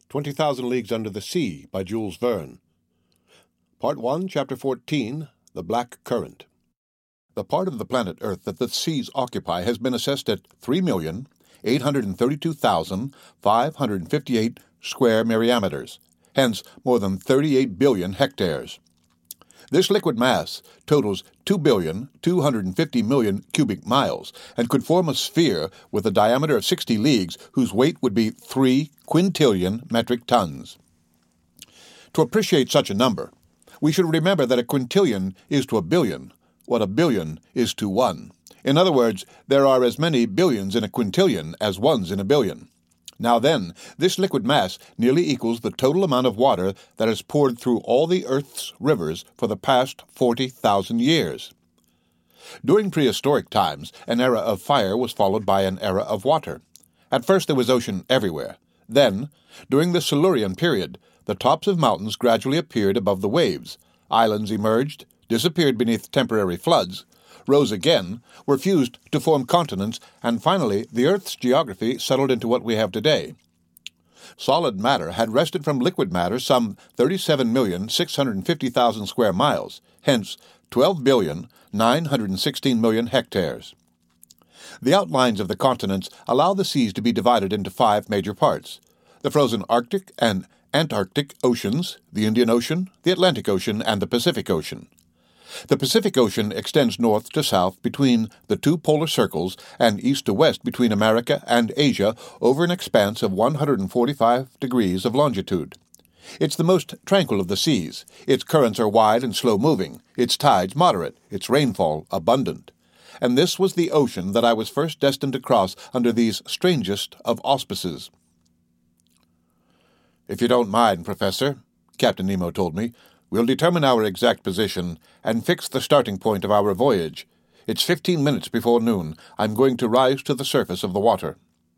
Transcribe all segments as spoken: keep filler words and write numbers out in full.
twenty thousand Leagues Under the Sea by Jules Verne. Part one, Chapter fourteen, The Black Current. The part of the planet Earth that the seas occupy has been assessed at three million, eight hundred thirty-two thousand, five hundred fifty-eight square myriameters, hence more than thirty-eight billion hectares. This liquid mass totals two billion, two hundred fifty million cubic miles and could form a sphere with a diameter of sixty leagues whose weight would be three quintillion metric tons. To appreciate such a number, we should remember that a quintillion is to a billion what a billion is to one. In other words, there are as many billions in a quintillion as ones in a billion. Now then, this liquid mass nearly equals the total amount of water that has poured through all the Earth's rivers for the past forty thousand years. During prehistoric times, an era of fire was followed by an era of water. At first there was ocean everywhere. Then, during the Silurian period, the tops of mountains gradually appeared above the waves, islands emerged, disappeared beneath temporary floods, rose again, were fused to form continents, and finally the Earth's geography settled into what we have today. Solid matter had wrested from liquid matter some thirty-seven million, six hundred fifty thousand square miles, hence twelve billion, nine hundred sixteen million hectares. The outlines of the continents allow the seas to be divided into five major parts: the frozen Arctic and Antarctic oceans, the Indian Ocean, the Atlantic Ocean, and the Pacific Ocean. The Pacific Ocean extends north to south between the two polar circles and east to west between America and Asia over an expanse of one hundred forty-five degrees of longitude. It's the most tranquil of the seas. Its currents are wide and slow-moving, its tides moderate, its rainfall abundant. And this was the ocean that I was first destined to cross under these strangest of auspices. "If you don't mind, Professor," Captain Nemo told me, "we'll determine our exact position and fix the starting point of our voyage. It's fifteen minutes before noon. I'm going to rise to the surface of the water."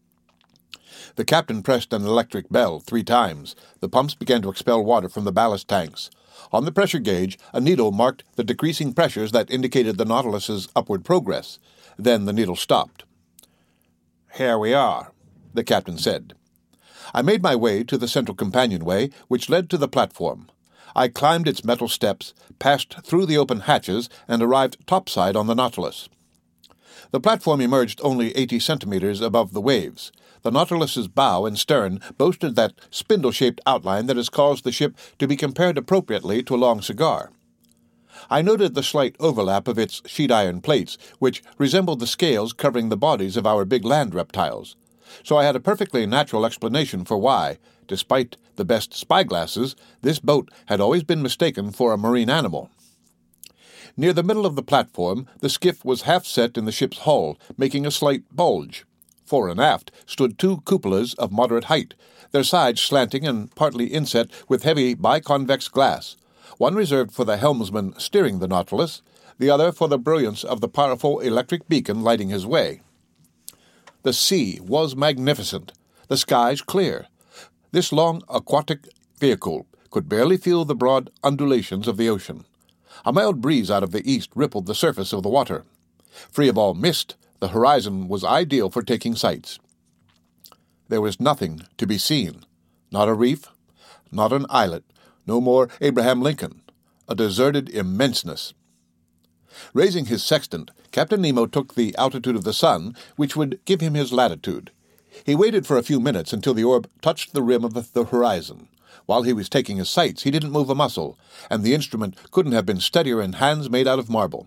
The captain pressed an electric bell three times. The pumps began to expel water from the ballast tanks. On the pressure gauge, a needle marked the decreasing pressures that indicated the Nautilus's upward progress. Then the needle stopped. "Here we are," the captain said. I made my way to the central companionway, which led to the platform. I climbed its metal steps, passed through the open hatches, and arrived topside on the Nautilus. The platform emerged only eighty centimeters above the waves. The Nautilus's bow and stern boasted that spindle-shaped outline that has caused the ship to be compared appropriately to a long cigar. I noted the slight overlap of its sheet-iron plates, which resembled the scales covering the bodies of our big land reptiles. So I had a perfectly natural explanation for why, despite the best spyglasses, this boat had always been mistaken for a marine animal. Near the middle of the platform, the skiff was half set in the ship's hull, making a slight bulge. Fore and aft stood two cupolas of moderate height, their sides slanting and partly inset with heavy biconvex glass, one reserved for the helmsman steering the Nautilus, the other for the brilliance of the powerful electric beacon lighting his way. The sea was magnificent, the skies clear. This long aquatic vehicle could barely feel the broad undulations of the ocean. A mild breeze out of the east rippled the surface of the water. Free of all mist, the horizon was ideal for taking sights. There was nothing to be seen. Not a reef, not an islet, no more Abraham Lincoln. A deserted immenseness. Raising his sextant, Captain Nemo took the altitude of the sun, which would give him his latitude. He waited for a few minutes until the orb touched the rim of the, the horizon. While he was taking his sights, he didn't move a muscle, and the instrument couldn't have been steadier in hands made out of marble.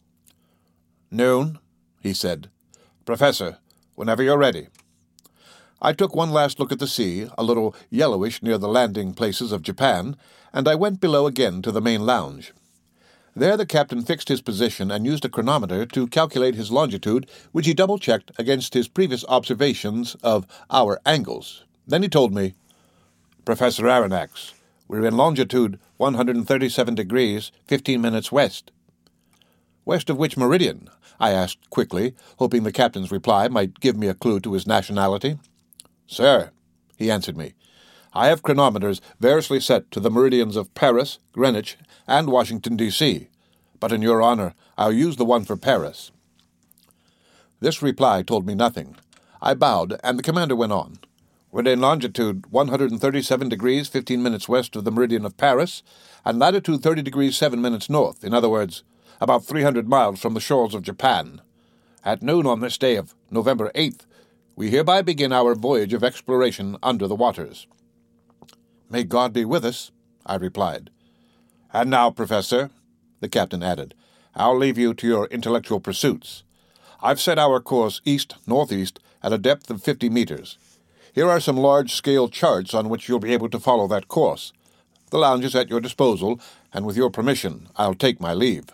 "Noon," he said. "Professor, whenever you're ready." I took one last look at the sea, a little yellowish near the landing places of Japan, and I went below again to the main lounge. There the captain fixed his position and used a chronometer to calculate his longitude, which he double-checked against his previous observations of our angles. Then he told me, "Professor Aronnax, we're in longitude one hundred thirty-seven degrees, fifteen minutes west." "West of which meridian?" I asked quickly, hoping the captain's reply might give me a clue to his nationality. "Sir," he answered me, "I have chronometers variously set to the meridians of Paris, Greenwich, and Washington, D C, but in your honor I'll use the one for Paris." This reply told me nothing. I bowed, and the commander went on. We're in longitude one hundred thirty-seven degrees, fifteen minutes west of the meridian of Paris, and latitude thirty degrees, seven minutes north, in other words, about three hundred miles from the shores of Japan. At noon on this day of November eighth, we hereby begin our voyage of exploration under the waters." "May God be with us," I replied. "And now, Professor," the captain added, "I'll leave you to your intellectual pursuits. I've set our course east-northeast at a depth of fifty meters. Here are some large-scale charts on which you'll be able to follow that course. The lounge is at your disposal, and with your permission, I'll take my leave."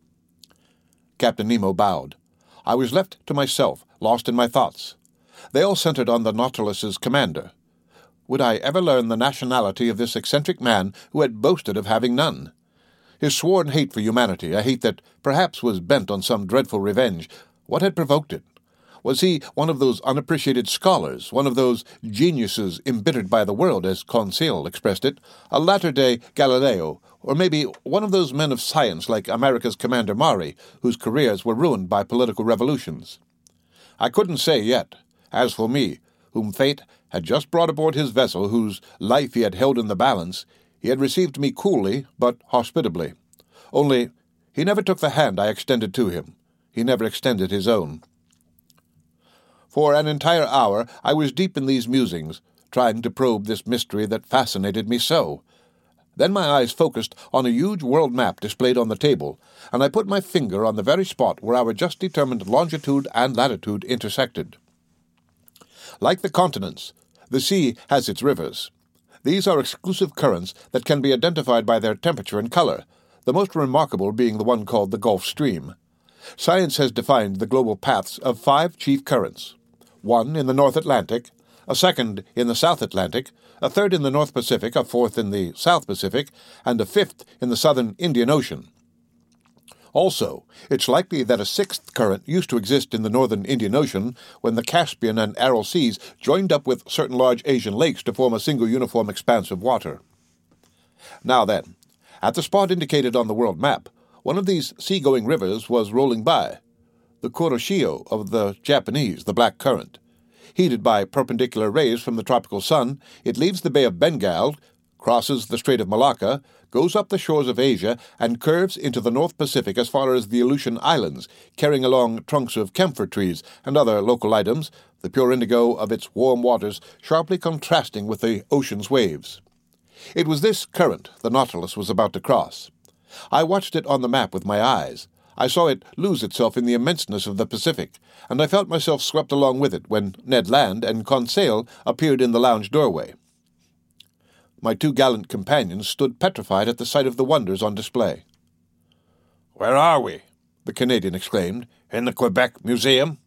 Captain Nemo bowed. I was left to myself, lost in my thoughts. They all centered on the Nautilus's commander. Would I ever learn the nationality of this eccentric man who had boasted of having none? His sworn hate for humanity, a hate that perhaps was bent on some dreadful revenge, what had provoked it? Was he one of those unappreciated scholars, one of those geniuses embittered by the world, as Conseil expressed it, a latter-day Galileo, or maybe one of those men of science like America's Commander Maury, whose careers were ruined by political revolutions? I couldn't say yet. As for me, whom fate had just brought aboard his vessel, whose life he had held in the balance, he had received me coolly but hospitably. Only he never took the hand I extended to him. He never extended his own. For an entire hour I was deep in these musings, trying to probe this mystery that fascinated me so. Then my eyes focused on a huge world map displayed on the table, and I put my finger on the very spot where our just-determined longitude and latitude intersected. Like the continents, the sea has its rivers. These are exclusive currents that can be identified by their temperature and color, the most remarkable being the one called the Gulf Stream. Science has defined the global paths of five chief currents: one in the North Atlantic, a second in the South Atlantic, a third in the North Pacific, a fourth in the South Pacific, and a fifth in the Southern Indian Ocean. Also, it's likely that a sixth current used to exist in the Northern Indian Ocean when the Caspian and Aral Seas joined up with certain large Asian lakes to form a single uniform expanse of water. Now then, at the spot indicated on the world map, one of these sea-going rivers was rolling by, the Kuroshio of the Japanese, the Black Current. Heated by perpendicular rays from the tropical sun, it leaves the Bay of Bengal, crosses the Strait of Malacca, goes up the shores of Asia, and curves into the North Pacific as far as the Aleutian Islands, carrying along trunks of camphor trees and other local items, the pure indigo of its warm waters sharply contrasting with the ocean's waves. It was this current the Nautilus was about to cross. I watched it on the map with my eyes. I saw it lose itself in the immenseness of the Pacific, and I felt myself swept along with it when Ned Land and Conseil appeared in the lounge doorway. My two gallant companions stood petrified at the sight of the wonders on display. "Where are we?" the Canadian exclaimed. "In the Quebec Museum?"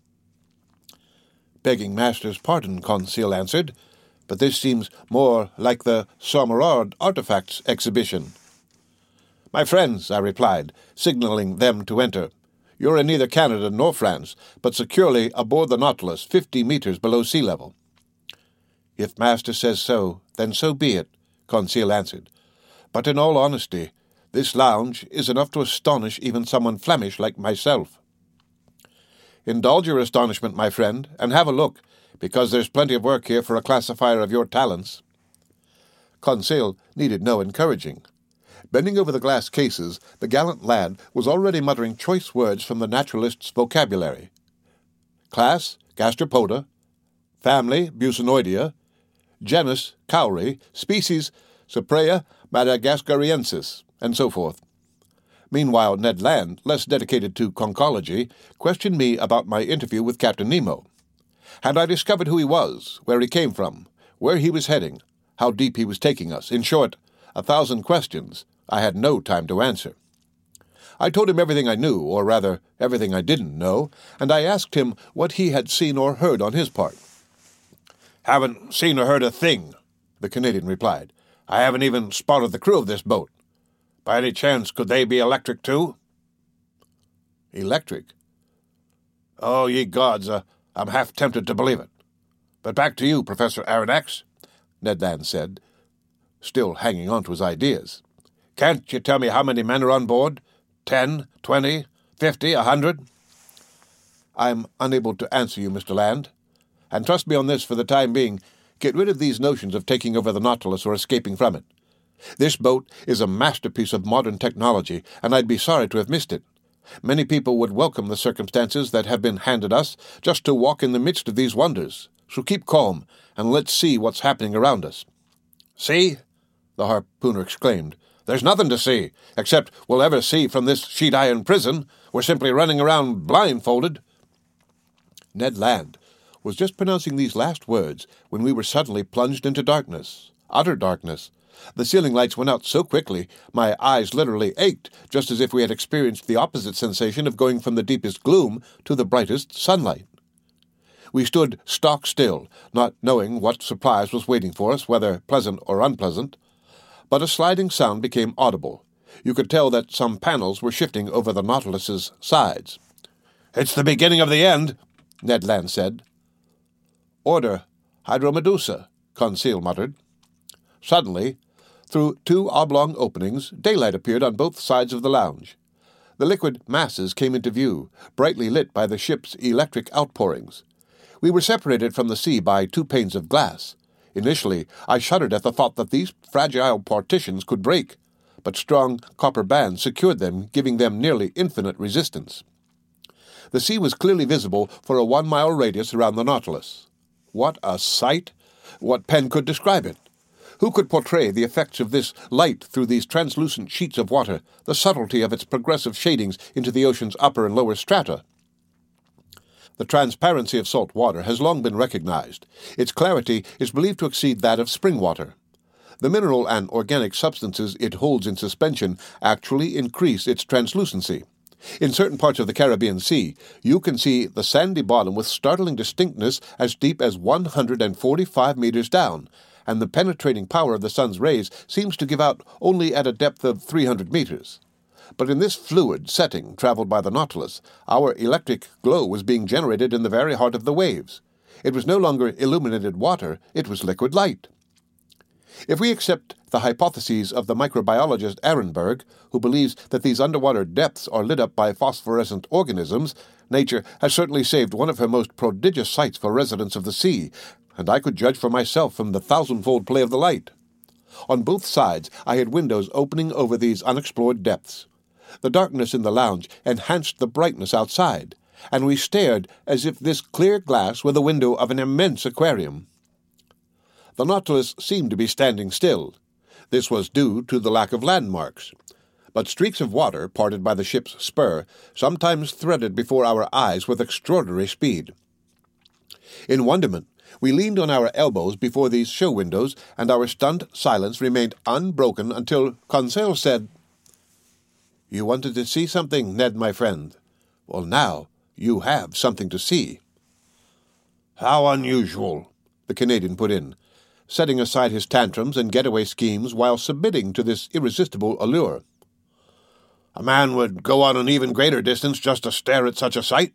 "Begging master's pardon," Conseil answered, "but this seems more like the Sommerard Artifacts exhibition." "My friends," I replied, signaling them to enter, "you're in neither Canada nor France, but securely aboard the Nautilus, fifty meters below sea level." "If master says so, then so be it," Conseil answered. "But in all honesty, this lounge is enough to astonish even someone Flemish like myself." "Indulge your astonishment, my friend, and have a look, because there's plenty of work here for a classifier of your talents." Conseil needed no encouraging. Bending over the glass cases, the gallant lad was already muttering choice words from the naturalist's vocabulary. Class, Gastropoda. Family, Bucinoidea. Genus, Cowrie. Species, Cypraea madagascariensis, and so forth. Meanwhile, Ned Land, less dedicated to conchology, questioned me about my interview with Captain Nemo. Had I discovered who he was, where he came from, where he was heading, how deep he was taking us, in short, a thousand questions I had no time to answer. I told him everything I knew, or rather, everything I didn't know, and I asked him what he had seen or heard on his part. "Haven't seen or heard a thing," the Canadian replied. "I haven't even spotted the crew of this boat. By any chance, could they be electric too?" Electric? Oh, ye gods, uh, I'm half tempted to believe it. But back to you, Professor Aronnax, Ned Land said, still hanging on to his ideas. Can't you tell me how many men are on board? Ten, twenty, fifty, a hundred? I'm unable to answer you, Mister Land. And trust me on this for the time being, Get rid of these notions of taking over the Nautilus or escaping from it. This boat is a masterpiece of modern technology, and I'd be sorry to have missed it. Many people would welcome the circumstances that have been handed us just to walk in the midst of these wonders. So keep calm, and let's see what's happening around us." "See?" the harpooner exclaimed. "There's nothing to see, except we'll ever see from this sheet-iron prison. We're simply running around blindfolded." Ned Land was just pronouncing these last words when we were suddenly plunged into darkness, utter darkness. The ceiling lights went out so quickly, my eyes literally ached, just as if we had experienced the opposite sensation of going from the deepest gloom to the brightest sunlight. We stood stock still, not knowing what surprise was waiting for us, whether pleasant or unpleasant. But a sliding sound became audible. You could tell that some panels were shifting over the Nautilus's sides. "It's the beginning of the end," Ned Land said. "Order, Hydromedusa," Conseil muttered. Suddenly, through two oblong openings, daylight appeared on both sides of the lounge. The liquid masses came into view, brightly lit by the ship's electric outpourings. We were separated from the sea by two panes of glass. Initially, I shuddered at the thought that these fragile partitions could break, but strong copper bands secured them, giving them nearly infinite resistance. The sea was clearly visible for a one-mile radius around the Nautilus. What a sight! What pen could describe it? Who could portray the effects of this light through these translucent sheets of water, the subtlety of its progressive shadings into the ocean's upper and lower strata? The transparency of salt water has long been recognized. Its clarity is believed to exceed that of spring water. The mineral and organic substances it holds in suspension actually increase its translucency. In certain parts of the Caribbean Sea, you can see the sandy bottom with startling distinctness as deep as one hundred forty-five meters down, and the penetrating power of the sun's rays seems to give out only at a depth of three hundred meters. But in this fluid setting traveled by the Nautilus, our electric glow was being generated in the very heart of the waves. It was no longer illuminated water, it was liquid light. If we accept the hypotheses of the microbiologist Ehrenberg, who believes that these underwater depths are lit up by phosphorescent organisms, nature has certainly saved one of her most prodigious sights for residents of the sea, and I could judge for myself from the thousandfold play of the light. On both sides I had windows opening over these unexplored depths. The darkness in the lounge enhanced the brightness outside, and we stared as if this clear glass were the window of an immense aquarium. The Nautilus seemed to be standing still. This was due to the lack of landmarks. But streaks of water, parted by the ship's spur, sometimes threaded before our eyes with extraordinary speed. In wonderment, we leaned on our elbows before these show windows, and our stunned silence remained unbroken until Conseil said, "You wanted to see something, Ned, my friend. Well, now you have something to see." "How unusual," the Canadian put in, setting aside his tantrums and getaway schemes while submitting to this irresistible allure. "A man would go on an even greater distance just to stare at such a sight."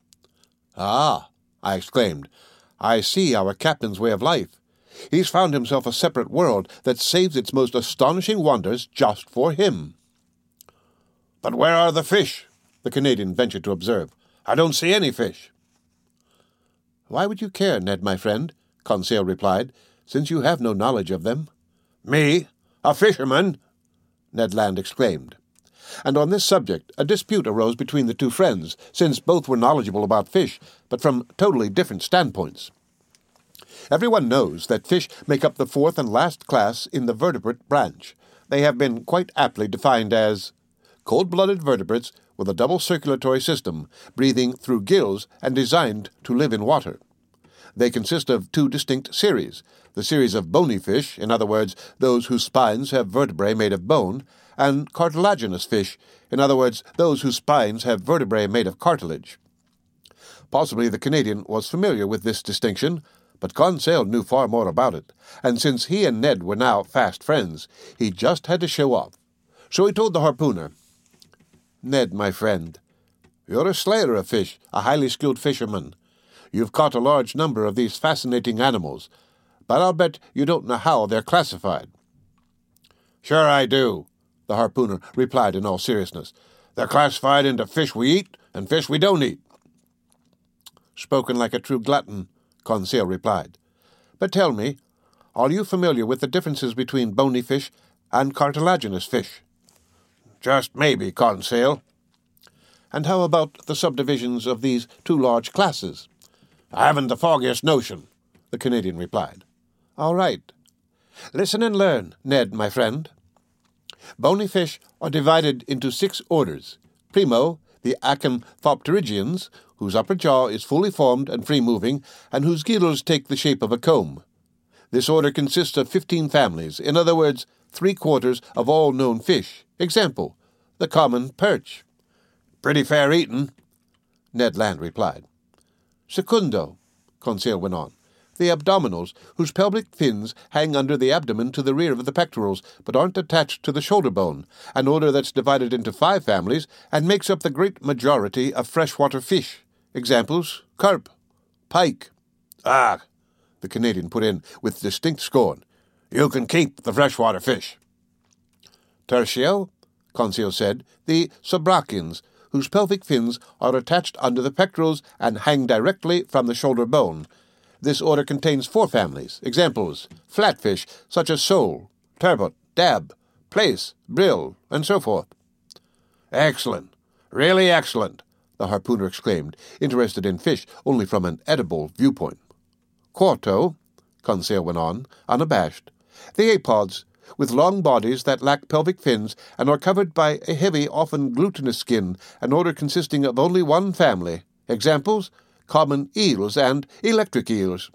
"Ah," I exclaimed, "I see our captain's way of life. He's found himself a separate world that saves its most astonishing wonders just for him." "But where are the fish?" the Canadian ventured to observe. "I don't see any fish." "Why would you care, Ned, my friend?" Conseil replied, "since you have no knowledge of them." "Me? A fisherman?" Ned Land exclaimed. And on this subject a dispute arose between the two friends, since both were knowledgeable about fish, but from totally different standpoints. Everyone knows that fish make up the fourth and last class in the vertebrate branch. They have been quite aptly defined as cold-blooded vertebrates with a double circulatory system, breathing through gills and designed to live in water. They consist of two distinct series, the series of bony fish, in other words, those whose spines have vertebrae made of bone, and cartilaginous fish, in other words, those whose spines have vertebrae made of cartilage. Possibly the Canadian was familiar with this distinction, but Conseil knew far more about it, and since he and Ned were now fast friends, he just had to show off. So he told the harpooner, "Ned, my friend, you're a slayer of fish, a highly skilled fisherman. You've caught a large number of these fascinating animals, but I'll bet you don't know how they're classified." "Sure I do," the harpooner replied in all seriousness. "They're classified into fish we eat and fish we don't eat." "Spoken like a true glutton," Conseil replied. But tell me, are you familiar with the differences between bony fish and cartilaginous fish? Just maybe, Conseil. And how about the subdivisions of these two large classes? I haven't the foggiest notion, the Canadian replied. All right. Listen and learn, Ned, my friend. Bony fish are divided into six orders. Primo, the Acanthopterygians, whose upper jaw is fully formed and free-moving, and whose gills take the shape of a comb. This order consists of fifteen families, in other words, three-quarters of all known fish. Example, the common perch. Pretty fair eating, Ned Land replied. Secundo, Conseil went on, the abdominals, whose pelvic fins hang under the abdomen to the rear of the pectorals, but aren't attached to the shoulder bone, an order that's divided into five families and makes up the great majority of freshwater fish. Examples, carp, pike. Ah, the Canadian put in with distinct scorn. You can keep the freshwater fish. Tertio, Conseil said, the sobrachians, whose pelvic fins are attached under the pectorals and hang directly from the shoulder bone. This order contains four families. Examples, flatfish, such as sole, turbot, dab, plaice, brill, and so forth. Excellent. Really excellent, the harpooner exclaimed, interested in fish only from an edible viewpoint. Quarto, Conseil went on, unabashed, the apods, with long bodies that lack pelvic fins and are covered by a heavy, often glutinous skin, an order consisting of only one family. Examples, common eels and electric eels.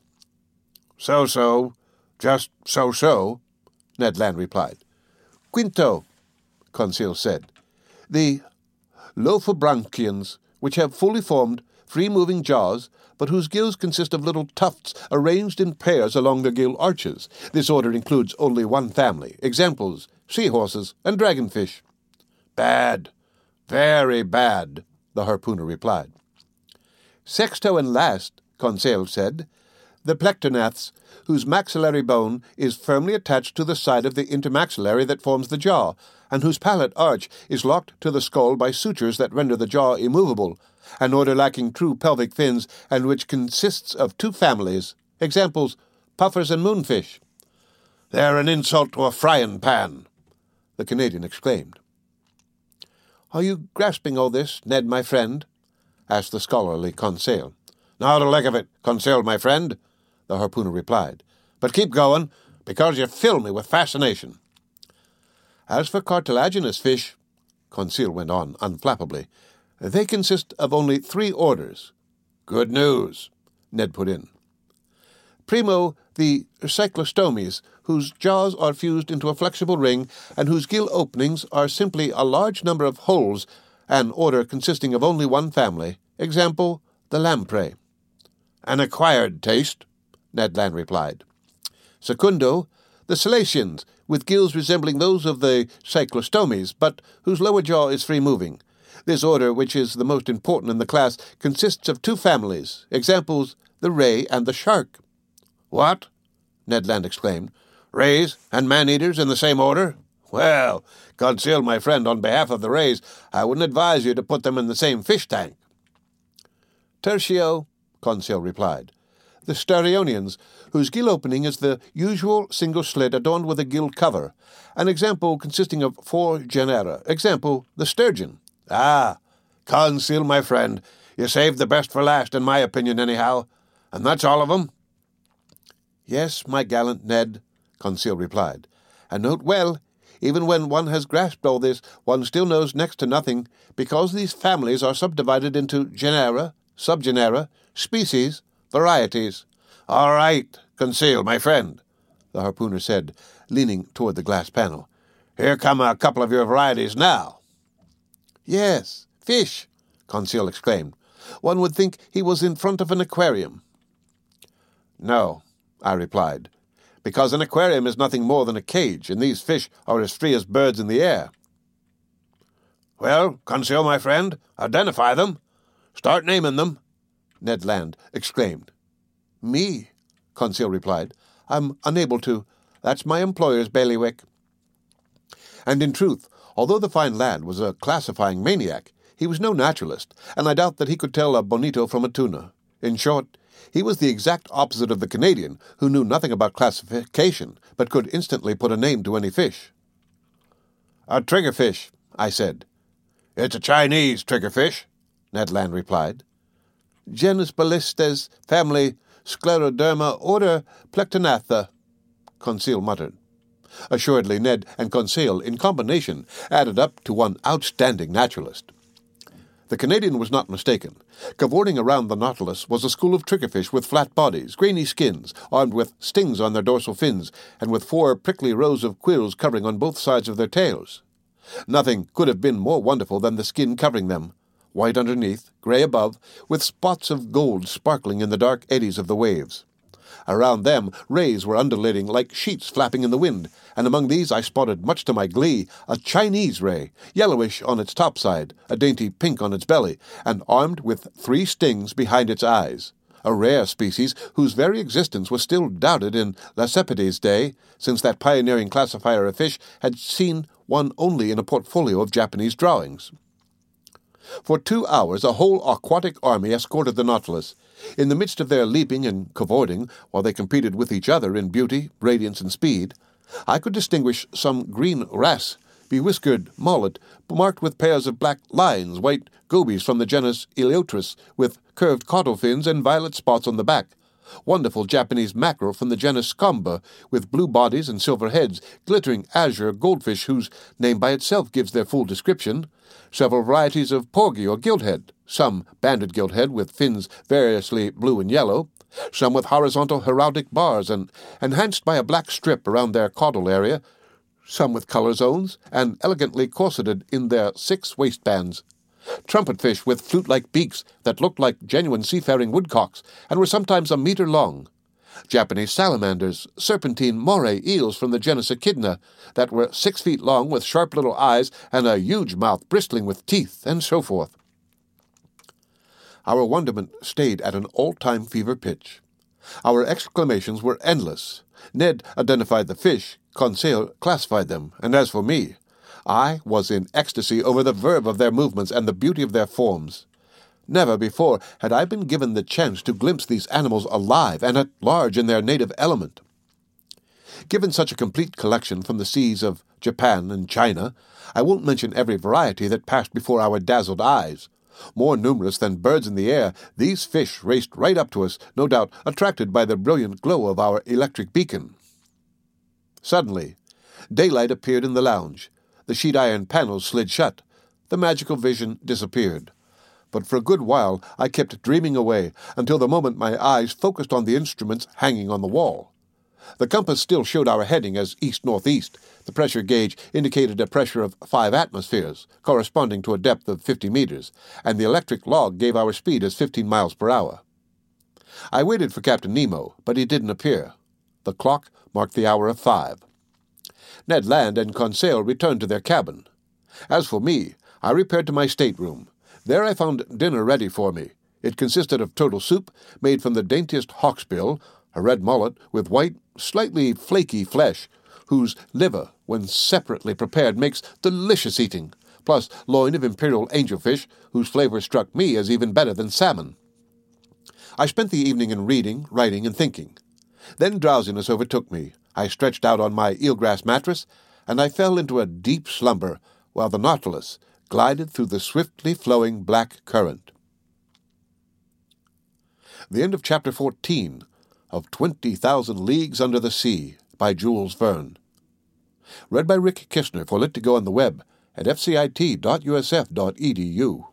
So-so, just so-so, Ned Land replied. Quinto, Conseil said, the lophobranchians, which have fully formed, free-moving jaws, but whose gills consist of little tufts arranged in pairs along their gill arches. This order includes only one family. Examples, seahorses and dragonfish. Bad, very bad, the harpooner replied. Sexto and last, Conseil said, the plectonaths, whose maxillary bone is firmly attached to the side of the intermaxillary that forms the jaw, and whose palate arch is locked to the skull by sutures that render the jaw immovable, an order lacking true pelvic fins and which consists of two families. Examples, puffers and moonfish. They're an insult to a frying pan, the Canadian exclaimed. Are you grasping all this, Ned, my friend? Asked the scholarly Conseil. Not a lick of it, Conseil, my friend, the harpooner replied. But keep going, because you fill me with fascination. As for cartilaginous fish, Conseil went on unflappably, they consist of only three orders. Good news, Ned put in. Primo, the cyclostomes, whose jaws are fused into a flexible ring and whose gill openings are simply a large number of holes, an order consisting of only one family. Example, the lamprey. An acquired taste, Ned Land replied. Secundo, the selacians, with gills resembling those of the cyclostomes, but whose lower jaw is free-moving. This order, which is the most important in the class, consists of two families. Examples, the ray and the shark. What? Ned Land exclaimed. Rays and man-eaters in the same order? Well, Conseil, my friend, on behalf of the rays, I wouldn't advise you to put them in the same fish tank. Tertio, Conseil replied. The Starionians, whose gill opening is the usual single slit adorned with a gill cover. An example consisting of four genera. Example, the sturgeon. Ah, Conseil, my friend, you saved the best for last, in my opinion, anyhow. And that's all of them? Yes, my gallant Ned, Conseil replied. And note well, even when one has grasped all this, one still knows next to nothing, because these families are subdivided into genera, subgenera, species, varieties. All right, Conseil, my friend, the harpooner said, leaning toward the glass panel. Here come a couple of your varieties now. Yes, fish, Conseil exclaimed. One would think he was in front of an aquarium. No, I replied, because an aquarium is nothing more than a cage, and these fish are as free as birds in the air. Well, Conseil, my friend, identify them. Start naming them, Ned Land exclaimed. Me, Conseil replied. I'm unable to. That's my employer's bailiwick. And in truth, although the fine lad was a classifying maniac, he was no naturalist, and I doubt that he could tell a bonito from a tuna. In short, He was the exact opposite of the Canadian, who knew nothing about classification, but could instantly put a name to any fish. "A triggerfish," I said. "It's a Chinese triggerfish," Ned Land replied. "Genus Ballistes, family Scleroderma, order Plectonatha," Conseil muttered. Assuredly, Ned and Conseil, in combination, added up to one outstanding naturalist. The Canadian was not mistaken. Cavorting around the Nautilus was a school of triggerfish with flat bodies, grainy skins, armed with stings on their dorsal fins, and with four prickly rows of quills covering on both sides of their tails. Nothing could have been more wonderful than the skin covering them, white underneath, gray above, with spots of gold sparkling in the dark eddies of the waves. Around them, rays were undulating like sheets flapping in the wind, and among these I spotted, much to my glee, a Chinese ray, yellowish on its topside, a dainty pink on its belly, and armed with three stings behind its eyes, a rare species whose very existence was still doubted in Lacépède's day, since that pioneering classifier of fish had seen one only in a portfolio of Japanese drawings. For two hours a whole aquatic army escorted the Nautilus. In the midst of their leaping and cavorting, while they competed with each other in beauty, radiance, and speed, I could distinguish some green wrasse, bewhiskered mullet, marked with pairs of black lines, white gobies from the genus Eleotris, with curved caudal fins and violet spots on the back, wonderful Japanese mackerel from the genus Scomba, with blue bodies and silver heads, glittering azure goldfish whose name by itself gives their full description, several varieties of porgy or gilthead, some banded gilthead with fins variously blue and yellow, some with horizontal heraldic bars and enhanced by a black strip around their caudal area, some with color zones and elegantly corseted in their six waistbands, trumpetfish with flute-like beaks that looked like genuine seafaring woodcocks and were sometimes a meter long, Japanese salamanders, serpentine moray eels from the genus Echidna that were six feet long with sharp little eyes and a huge mouth bristling with teeth, and so forth. Our wonderment stayed at an all-time fever pitch. Our exclamations were endless. Ned identified the fish, Conseil classified them, and as for me, I was in ecstasy over the verve of their movements and the beauty of their forms. Never before had I been given the chance to glimpse these animals alive and at large in their native element. Given such a complete collection from the seas of Japan and China, I won't mention every variety that passed before our dazzled eyes. More numerous than birds in the air, these fish raced right up to us, no doubt attracted by the brilliant glow of our electric beacon. Suddenly, daylight appeared in the lounge. The sheet-iron panels slid shut. The magical vision disappeared. But for a good while I kept dreaming away, until the moment my eyes focused on the instruments hanging on the wall. The compass still showed our heading as east-northeast. The pressure gauge indicated a pressure of five atmospheres, corresponding to a depth of fifty meters, and the electric log gave our speed as fifteen miles per hour. I waited for Captain Nemo, but he didn't appear. The clock marked the hour of five. Ned Land and Conseil returned to their cabin. As for me, I repaired to my stateroom. There I found dinner ready for me. It consisted of turtle soup, made from the daintiest hawksbill, a red mullet with white, slightly flaky flesh, whose liver, when separately prepared, makes delicious eating, plus loin of imperial angelfish, whose flavor struck me as even better than salmon. I spent the evening in reading, writing, and thinking. Then drowsiness overtook me. I stretched out on my eelgrass mattress, and I fell into a deep slumber, while the Nautilus glided through the swiftly flowing black current. The end of Chapter fourteen of Twenty Thousand Leagues Under the Sea by Jules Verne. Read by Rick Kistner for Lit to Go on the web at f c i t dot u s f dot e d u.